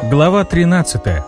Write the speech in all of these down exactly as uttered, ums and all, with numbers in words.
Глава тринадцатая.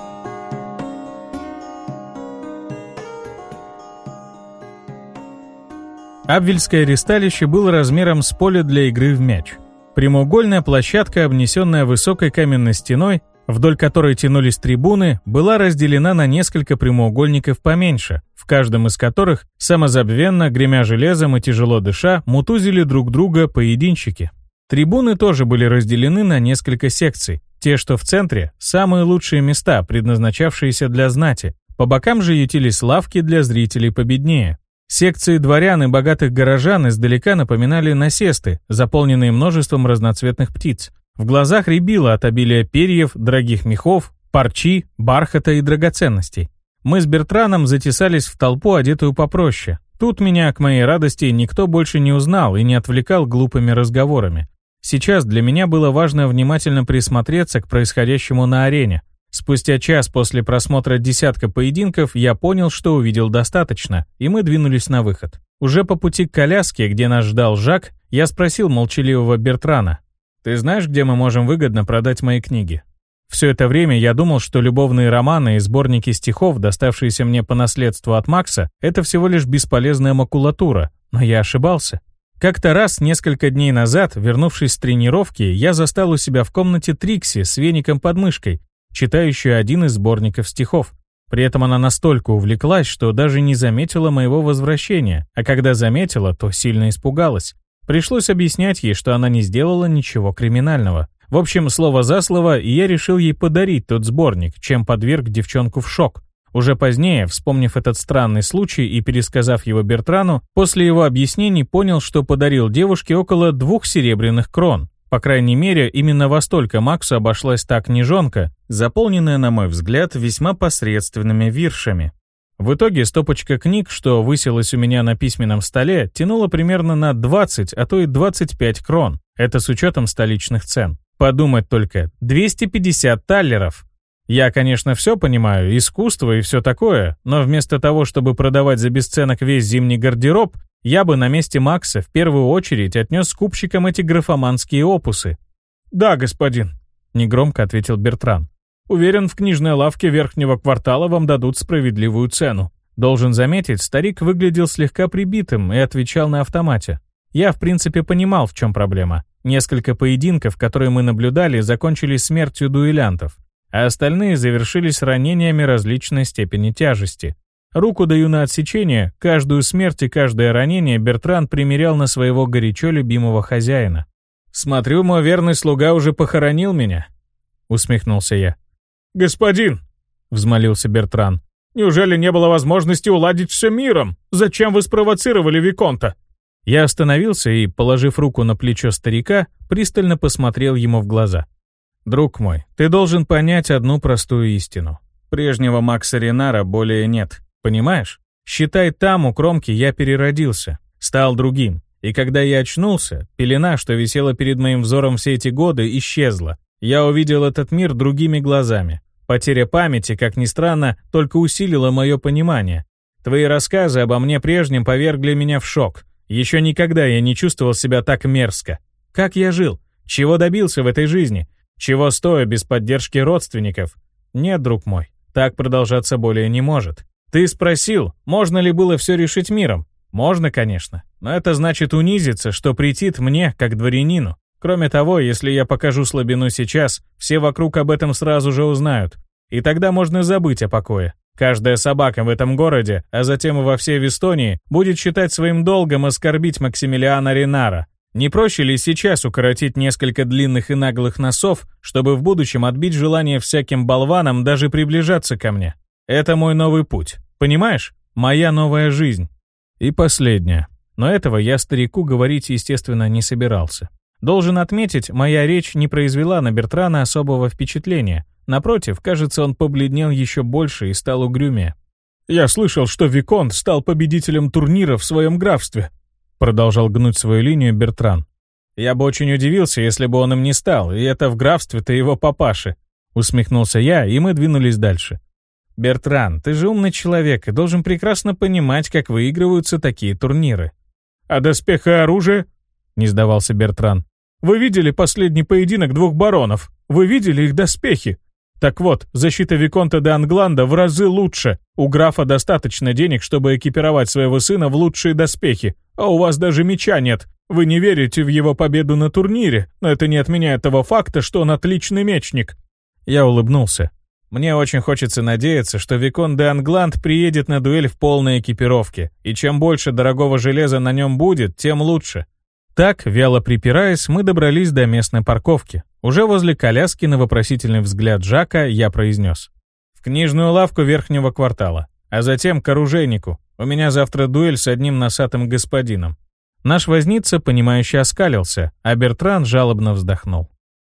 Абвельское ристалище было размером с поле для игры в мяч. Прямоугольная площадка, обнесенная высокой каменной стеной, вдоль которой тянулись трибуны, была разделена на несколько прямоугольников поменьше, в каждом из которых, самозабвенно, гремя железом и тяжело дыша, мутузили друг друга поединщики. Трибуны тоже были разделены на несколько секций. Те, что в центре, самые лучшие места, предназначавшиеся для знати. По бокам же ютились лавки для зрителей победнее. Секции дворян и богатых горожан издалека напоминали насесты, заполненные множеством разноцветных птиц. В глазах рябило от обилия перьев, дорогих мехов, парчи, бархата и драгоценностей. Мы с Бертраном затесались в толпу, одетую попроще. Тут меня, к моей радости, никто больше не узнал и не отвлекал глупыми разговорами. Сейчас для меня было важно внимательно присмотреться к происходящему на арене. Спустя час после просмотра десятка поединков я понял, что увидел достаточно, и мы двинулись на выход. Уже по пути к коляске, где нас ждал Жак, я спросил молчаливого Бертрана: «Ты знаешь, где мы можем выгодно продать мои книги?» Все это время я думал, что любовные романы и сборники стихов, доставшиеся мне по наследству от Макса, это всего лишь бесполезная макулатура, но я ошибался. Как-то раз, несколько дней назад, вернувшись с тренировки, я застал у себя в комнате Трикси с веником под мышкой, читающую один из сборников стихов. При этом она настолько увлеклась, что даже не заметила моего возвращения, а когда заметила, то сильно испугалась. Пришлось объяснять ей, что она не сделала ничего криминального. В общем, слово за слово, и я решил ей подарить тот сборник, чем подверг девчонку в шок. Уже позднее, вспомнив этот странный случай и пересказав его Бертрану, после его объяснений понял, что подарил девушке около двух серебряных крон. По крайней мере, именно во столько Максу обошлась та книжонка, заполненная, на мой взгляд, весьма посредственными виршами. В итоге стопочка книг, что высилась у меня на письменном столе, тянула примерно на двадцать, а то и двадцать пять крон. Это с учетом столичных цен. Подумать только, двести пятьдесят таллеров. Я, конечно, все понимаю, искусство и все такое, но вместо того, чтобы продавать за бесценок весь зимний гардероб, я бы на месте Макса в первую очередь отнес скупщикам эти графоманские опусы. «Да, господин», — негромко ответил Бертран. «Уверен, в книжной лавке верхнего квартала вам дадут справедливую цену». Должен заметить, старик выглядел слегка прибитым и отвечал на автомате. Я, в принципе, понимал, в чем проблема. Несколько поединков, которые мы наблюдали, закончились смертью дуэлянтов, а остальные завершились ранениями различной степени тяжести. Руку даю на отсечение, каждую смерть и каждое ранение Бертран примерял на своего горячо любимого хозяина. «Смотрю, мой верный слуга уже похоронил меня», — усмехнулся я. «Господин», — взмолился Бертран, — «неужели не было возможности уладить все миром? Зачем вы спровоцировали Виконта?» Я остановился и, положив руку на плечо старика, пристально посмотрел ему в глаза. «Друг мой, ты должен понять одну простую истину. Прежнего Макса Ренара более нет, понимаешь? Считай, там, у кромки, я переродился, стал другим. И когда я очнулся, пелена, что висела перед моим взором все эти годы, исчезла. Я увидел этот мир другими глазами. Потеря памяти, как ни странно, только усилила мое понимание. Твои рассказы обо мне прежнем повергли меня в шок. Еще никогда я не чувствовал себя так мерзко. Как я жил? Чего добился в этой жизни? Чего стою без поддержки родственников? Нет, друг мой, так продолжаться более не может. Ты спросил, можно ли было все решить миром? Можно, конечно, но это значит унизиться, что претит мне, как дворянину. Кроме того, если я покажу слабину сейчас, все вокруг об этом сразу же узнают. И тогда можно забыть о покое. Каждая собака в этом городе, а затем и во всей Вестонии, будет считать своим долгом оскорбить Максимилиана Ренара. Не проще ли сейчас укоротить несколько длинных и наглых носов, чтобы в будущем отбить желание всяким болванам даже приближаться ко мне? Это мой новый путь. Понимаешь? Моя новая жизнь. И последнее. Но этого я старику говорить, естественно, не собирался. Должен отметить, моя речь не произвела на Бертрана особого впечатления. Напротив, кажется, он побледнел еще больше и стал угрюмее. «Я слышал, что Виконт стал победителем турнира в своем графстве», продолжал гнуть свою линию Бертран. «Я бы очень удивился, если бы он им не стал, и это в графстве-то его папаши», усмехнулся я, и мы двинулись дальше. «Бертран, ты же умный человек и должен прекрасно понимать, как выигрываются такие турниры». «А доспех и оружие?» не сдавался Бертран. «Вы видели последний поединок двух баронов? Вы видели их доспехи? Так вот, защита Виконта де Англанда в разы лучше. У графа достаточно денег, чтобы экипировать своего сына в лучшие доспехи, а у вас даже меча нет. Вы не верите в его победу на турнире, но это не отменяет того факта, что он отличный мечник». Я улыбнулся. Мне очень хочется надеяться, что Виконт де Англанд приедет на дуэль в полной экипировке, и чем больше дорогого железа на нем будет, тем лучше. Так, вяло припираясь, мы добрались до местной парковки. Уже возле коляски на вопросительный взгляд Жака я произнес: «В книжную лавку верхнего квартала, а затем к оружейнику. У меня завтра дуэль с одним носатым господином». Наш возница, понимающе оскалился, а Бертран жалобно вздохнул.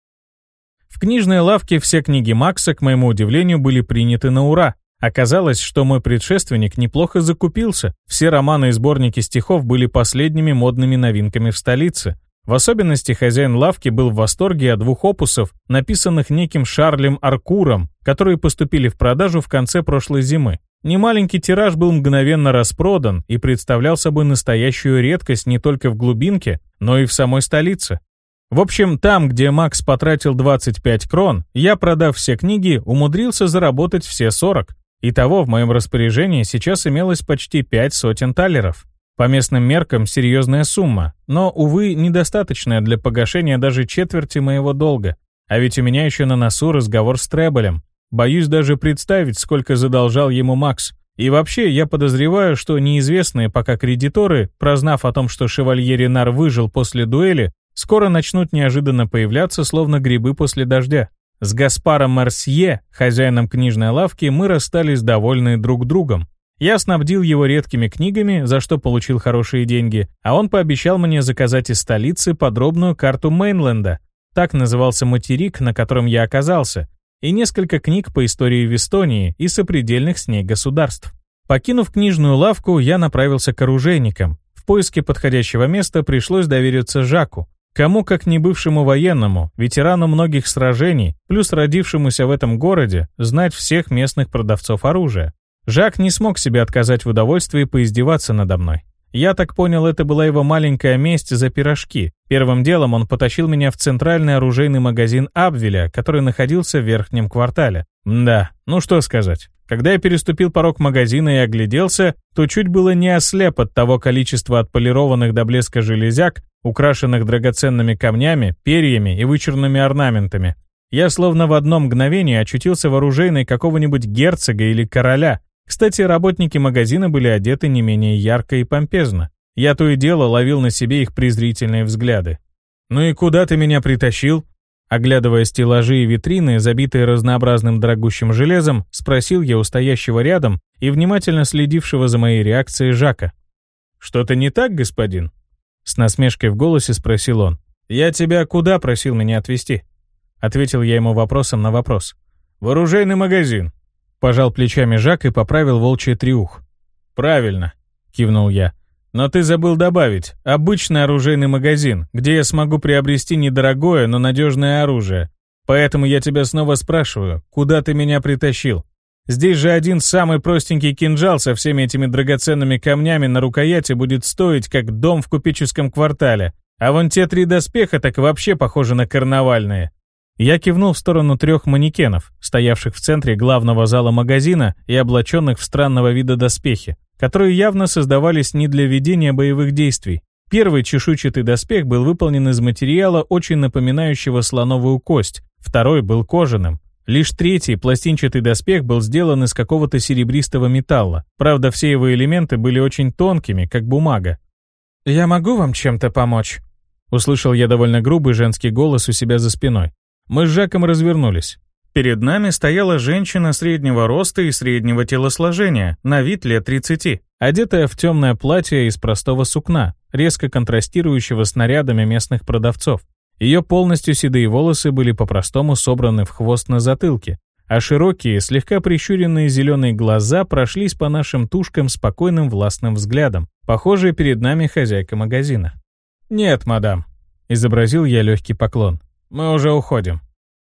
В книжной лавке все книги Макса, к моему удивлению, были приняты на ура. Оказалось, что мой предшественник неплохо закупился. Все романы и сборники стихов были последними модными новинками в столице. В особенности хозяин лавки был в восторге от двух опусов, написанных неким Шарлем Аркуром, которые поступили в продажу в конце прошлой зимы. Немаленький тираж был мгновенно распродан и представлял собой настоящую редкость не только в глубинке, но и в самой столице. В общем, там, где Макс потратил двадцать пять крон, я, продав все книги, умудрился заработать все сорок. Итого в моем распоряжении сейчас имелось почти пять сотен талеров. По местным меркам серьезная сумма, но, увы, недостаточная для погашения даже четверти моего долга. А ведь у меня еще на носу разговор с Треболем. Боюсь даже представить, сколько задолжал ему Макс. И вообще, я подозреваю, что неизвестные пока кредиторы, прознав о том, что шевалье Ренар выжил после дуэли, скоро начнут неожиданно появляться, словно грибы после дождя. С Гаспаром Мерсье, хозяином книжной лавки, мы расстались довольны друг другом. Я снабдил его редкими книгами, за что получил хорошие деньги, а он пообещал мне заказать из столицы подробную карту Мейнленда. Так назывался материк, на котором я оказался, и несколько книг по истории Вестонии и сопредельных с ней государств. Покинув книжную лавку, я направился к оружейникам. В поиске подходящего места пришлось довериться Жаку. Кому, как не бывшему военному, ветерану многих сражений, плюс родившемуся в этом городе, знать всех местных продавцов оружия. Жак не смог себе отказать в удовольствии поиздеваться надо мной. Я так понял, это была его маленькая месть за пирожки. Первым делом он потащил меня в центральный оружейный магазин Абвеля, который находился в верхнем квартале. Да, ну что сказать. Когда я переступил порог магазина и огляделся, то чуть было не ослеп от того количества отполированных до блеска железяк, украшенных драгоценными камнями, перьями и вычурными орнаментами. Я словно в одно мгновение очутился в оружейной какого-нибудь герцога или короля. Кстати, работники магазина были одеты не менее ярко и помпезно. Я то и дело ловил на себе их презрительные взгляды. «Ну и куда ты меня притащил?» Оглядывая стеллажи и витрины, забитые разнообразным дорогущим железом, спросил я у стоящего рядом и внимательно следившего за моей реакцией Жака. «Что-то не так, господин?» С насмешкой в голосе спросил он. «Я тебя куда просил меня отвезти?» Ответил я ему вопросом на вопрос. «В оружейный магазин». Пожал плечами Жак и поправил волчий триух. «Правильно», — кивнул я. «Но ты забыл добавить. Обычный оружейный магазин, где я смогу приобрести недорогое, но надежное оружие. Поэтому я тебя снова спрашиваю, куда ты меня притащил? Здесь же один самый простенький кинжал со всеми этими драгоценными камнями на рукояти будет стоить, как дом в купеческом квартале. А вон те три доспеха так вообще похожи на карнавальные». Я кивнул в сторону трех манекенов, стоявших в центре главного зала магазина и облаченных в странного вида доспехи, которые явно создавались не для ведения боевых действий. Первый чешуйчатый доспех был выполнен из материала, очень напоминающего слоновую кость, второй был кожаным. Лишь третий, пластинчатый доспех был сделан из какого-то серебристого металла. Правда, все его элементы были очень тонкими, как бумага. «Я могу вам чем-то помочь?» Услышал я довольно грубый женский голос у себя за спиной. Мы с Жаком развернулись. Перед нами стояла женщина среднего роста и среднего телосложения, на вид лет тридцати, одетая в темное платье из простого сукна, резко контрастирующего с нарядами местных продавцов. Ее полностью седые волосы были по-простому собраны в хвост на затылке, а широкие, слегка прищуренные зеленые глаза прошлись по нашим тушкам спокойным властным взглядом, похожая перед нами хозяйка магазина. «Нет, мадам», — изобразил я легкий поклон. «Мы уже уходим».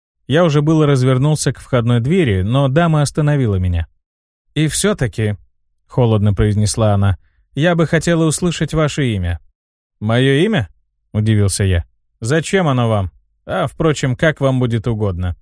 Я уже было развернулся к входной двери, но дама остановила меня. «И все-таки», — холодно произнесла она, — «я бы хотела услышать ваше имя». «Мое имя?» — удивился я. «Зачем оно вам? А, впрочем, как вам будет угодно».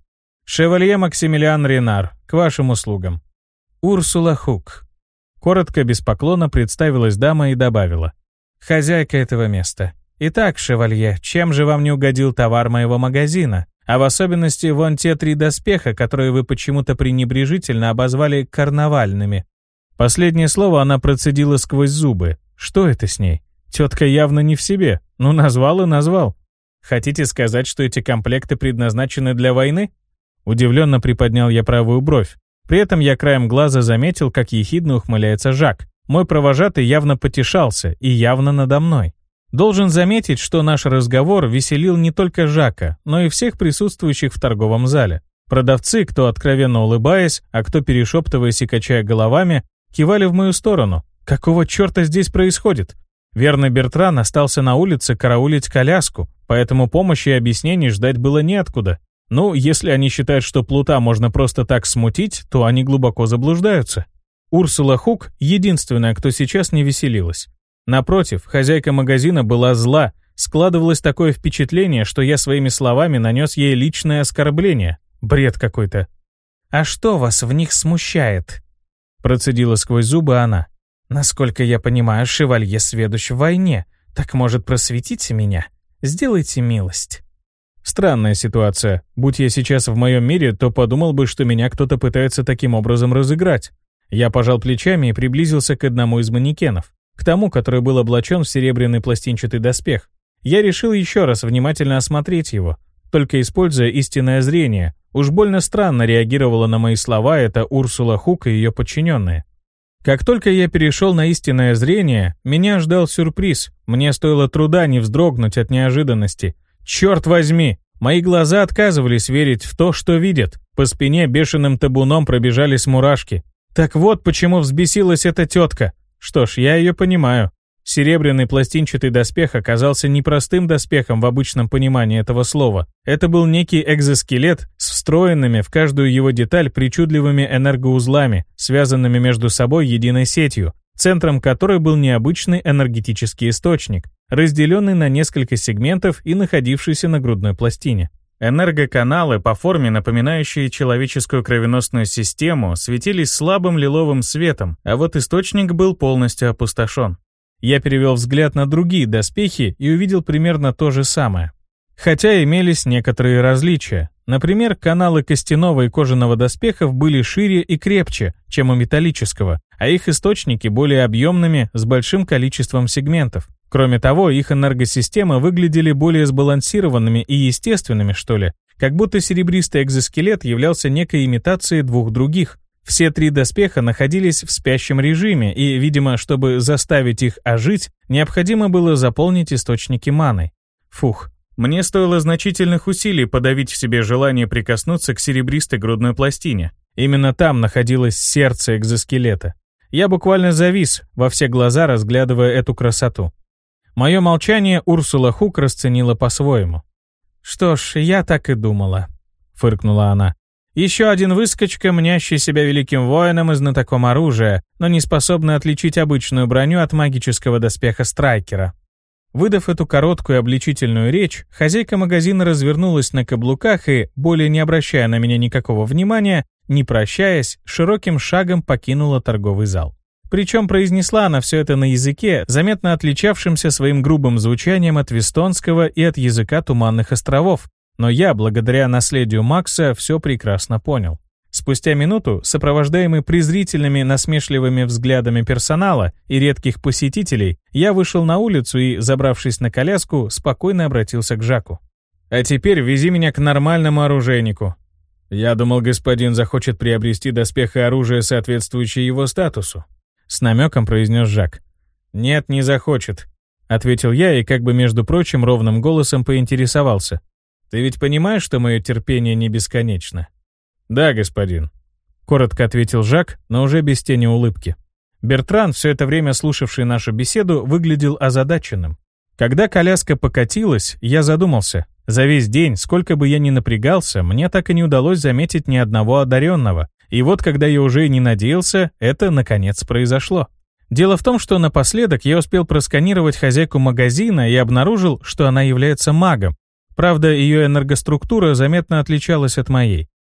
«Шевалье Максимилиан Ренар, к вашим услугам». «Урсула Хук». Коротко, без поклона представилась дама и добавила. «Хозяйка этого места. Итак, шевалье, чем же вам не угодил товар моего магазина? А в особенности вон те три доспеха, которые вы почему-то пренебрежительно обозвали карнавальными». Последнее слово она процедила сквозь зубы. Что это с ней? Тетка явно не в себе. Ну, назвал и назвал. «Хотите сказать, что эти комплекты предназначены для войны?» Удивленно приподнял я правую бровь. При этом я краем глаза заметил, как ехидно ухмыляется Жак. Мой провожатый явно потешался и явно надо мной. Должен заметить, что наш разговор веселил не только Жака, но и всех присутствующих в торговом зале. Продавцы, кто откровенно улыбаясь, а кто перешептываясь и качая головами, кивали в мою сторону. Какого черта здесь происходит? Верно, Бертран остался на улице караулить коляску, поэтому помощи и объяснений ждать было неоткуда. Ну, если они считают, что плута можно просто так смутить, то они глубоко заблуждаются. Урсула Хук — единственная, кто сейчас не веселилась. Напротив, хозяйка магазина была зла, складывалось такое впечатление, что я своими словами нанес ей личное оскорбление. Бред какой-то. «А что вас в них смущает?» Процедила сквозь зубы она. «Насколько я понимаю, шевалье сведущ в войне. Так, может, просветите меня? Сделайте милость». Странная ситуация. Будь я сейчас в моем мире, то подумал бы, что меня кто-то пытается таким образом разыграть. Я пожал плечами и приблизился к одному из манекенов, к тому, который был облачен в серебряный пластинчатый доспех. Я решил еще раз внимательно осмотреть его, только используя истинное зрение. Уж больно странно реагировала на мои слова эта Урсула Хук и ее подчиненные. Как только я перешел на истинное зрение, меня ждал сюрприз. Мне стоило труда не вздрогнуть от неожиданности. Черт возьми! Мои глаза отказывались верить в то, что видят. По спине бешеным табуном пробежались мурашки. Так вот почему взбесилась эта тетка. Что ж, я ее понимаю. Серебряный пластинчатый доспех оказался не простым доспехом в обычном понимании этого слова. Это был некий экзоскелет с встроенными в каждую его деталь причудливыми энергоузлами, связанными между собой единой сетью, центром которой был необычный энергетический источник, разделенный на несколько сегментов и находившийся на грудной пластине. Энергоканалы, по форме напоминающие человеческую кровеносную систему, светились слабым лиловым светом, а вот источник был полностью опустошен. Я перевел взгляд на другие доспехи и увидел примерно то же самое. Хотя имелись некоторые различия. Например, каналы костяного и кожаного доспехов были шире и крепче, чем у металлического, а их источники более объемными, с большим количеством сегментов. Кроме того, их энергосистемы выглядели более сбалансированными и естественными, что ли, как будто серебристый экзоскелет являлся некой имитацией двух других. Все три доспеха находились в спящем режиме, и, видимо, чтобы заставить их ожить, необходимо было заполнить источники маны. Фух, мне стоило значительных усилий подавить в себе желание прикоснуться к серебристой грудной пластине. Именно там находилось сердце экзоскелета. Я буквально завис, во все глаза разглядывая эту красоту. Мое молчание Урсула Хук расценила по-своему. «Что ж, я так и думала», — фыркнула она. «Еще один выскочка, мнящий себя великим воином и знатоком оружия, но не способный отличить обычную броню от магического доспеха Страйкера». Выдав эту короткую обличительную речь, хозяйка магазина развернулась на каблуках и, более не обращая на меня никакого внимания, не прощаясь, широким шагом покинула торговый зал. Причем произнесла она все это на языке, заметно отличавшемся своим грубым звучанием от вестонского и от языка Туманных островов, но я, благодаря наследию Макса, все прекрасно понял. Спустя минуту, сопровождаемый презрительными насмешливыми взглядами персонала и редких посетителей, я вышел на улицу и, забравшись на коляску, спокойно обратился к Жаку. «А теперь вези меня к нормальному оружейнику». «Я думал, господин захочет приобрести доспех и оружие, соответствующее его статусу», — с намеком произнес Жак. «Нет, не захочет», — ответил я и как бы, между прочим, ровным голосом поинтересовался. «Ты ведь понимаешь, что мое терпение не бесконечно?» «Да, господин», — коротко ответил Жак, но уже без тени улыбки. Бертран, все это время слушавший нашу беседу, выглядел озадаченным. Когда коляска покатилась, я задумался. За весь день, сколько бы я ни напрягался, мне так и не удалось заметить ни одного одаренного. И вот, когда я уже и не надеялся, это, наконец, произошло. Дело в том, что напоследок я успел просканировать хозяйку магазина и обнаружил, что она является магом. Правда, ее энергоструктура заметно отличалась от моей.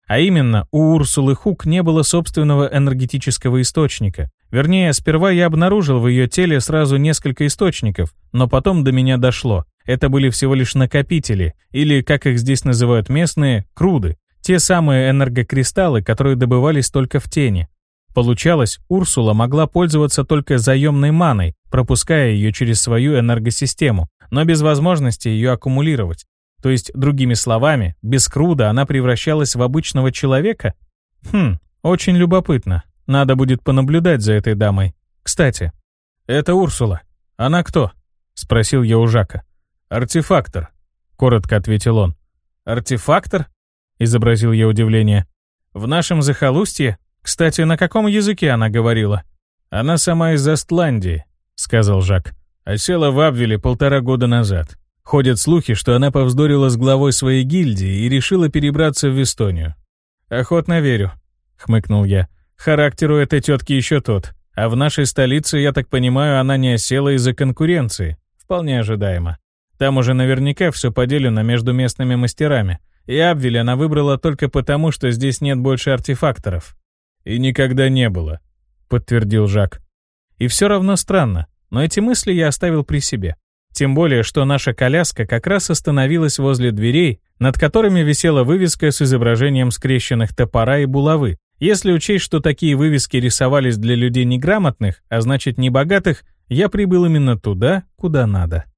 А именно, у Урсулы Хук не было собственного энергетического источника. Вернее, сперва я обнаружил в ее теле сразу несколько источников, но потом до меня дошло. Это были всего лишь накопители, или, как их здесь называют местные, круды. Те самые энергокристаллы, которые добывались только в тени. Получалось, Урсула могла пользоваться только заемной маной, пропуская ее через свою энергосистему, но без возможности ее аккумулировать. То есть, другими словами, без круда она превращалась в обычного человека? Хм, очень любопытно. Надо будет понаблюдать за этой дамой. Кстати, это Урсула. Она кто? Спросил я у Жака. Артефактор, коротко ответил он. Артефактор? Изобразил я удивление. В нашем захолустье? Кстати, на каком языке она говорила? Она сама из Астландии, сказал Жак. Осела в Абвеле полтора года назад. Ходят слухи, что она повздорила с главой своей гильдии и решила перебраться в Вестонию. «Охотно верю», — хмыкнул я. «Характер у этой тетки еще тот. А в нашей столице, я так понимаю, она не осела из-за конкуренции. Вполне ожидаемо. Там уже наверняка все поделено между местными мастерами. И Абвель она выбрала только потому, что здесь нет больше артефакторов». «И никогда не было», — подтвердил Жак. «И все равно странно, но эти мысли я оставил при себе. Тем более, что наша коляска как раз остановилась возле дверей, над которыми висела вывеска с изображением скрещенных топора и булавы. Если учесть, что такие вывески рисовались для людей неграмотных, а значит небогатых, я прибыл именно туда, куда надо.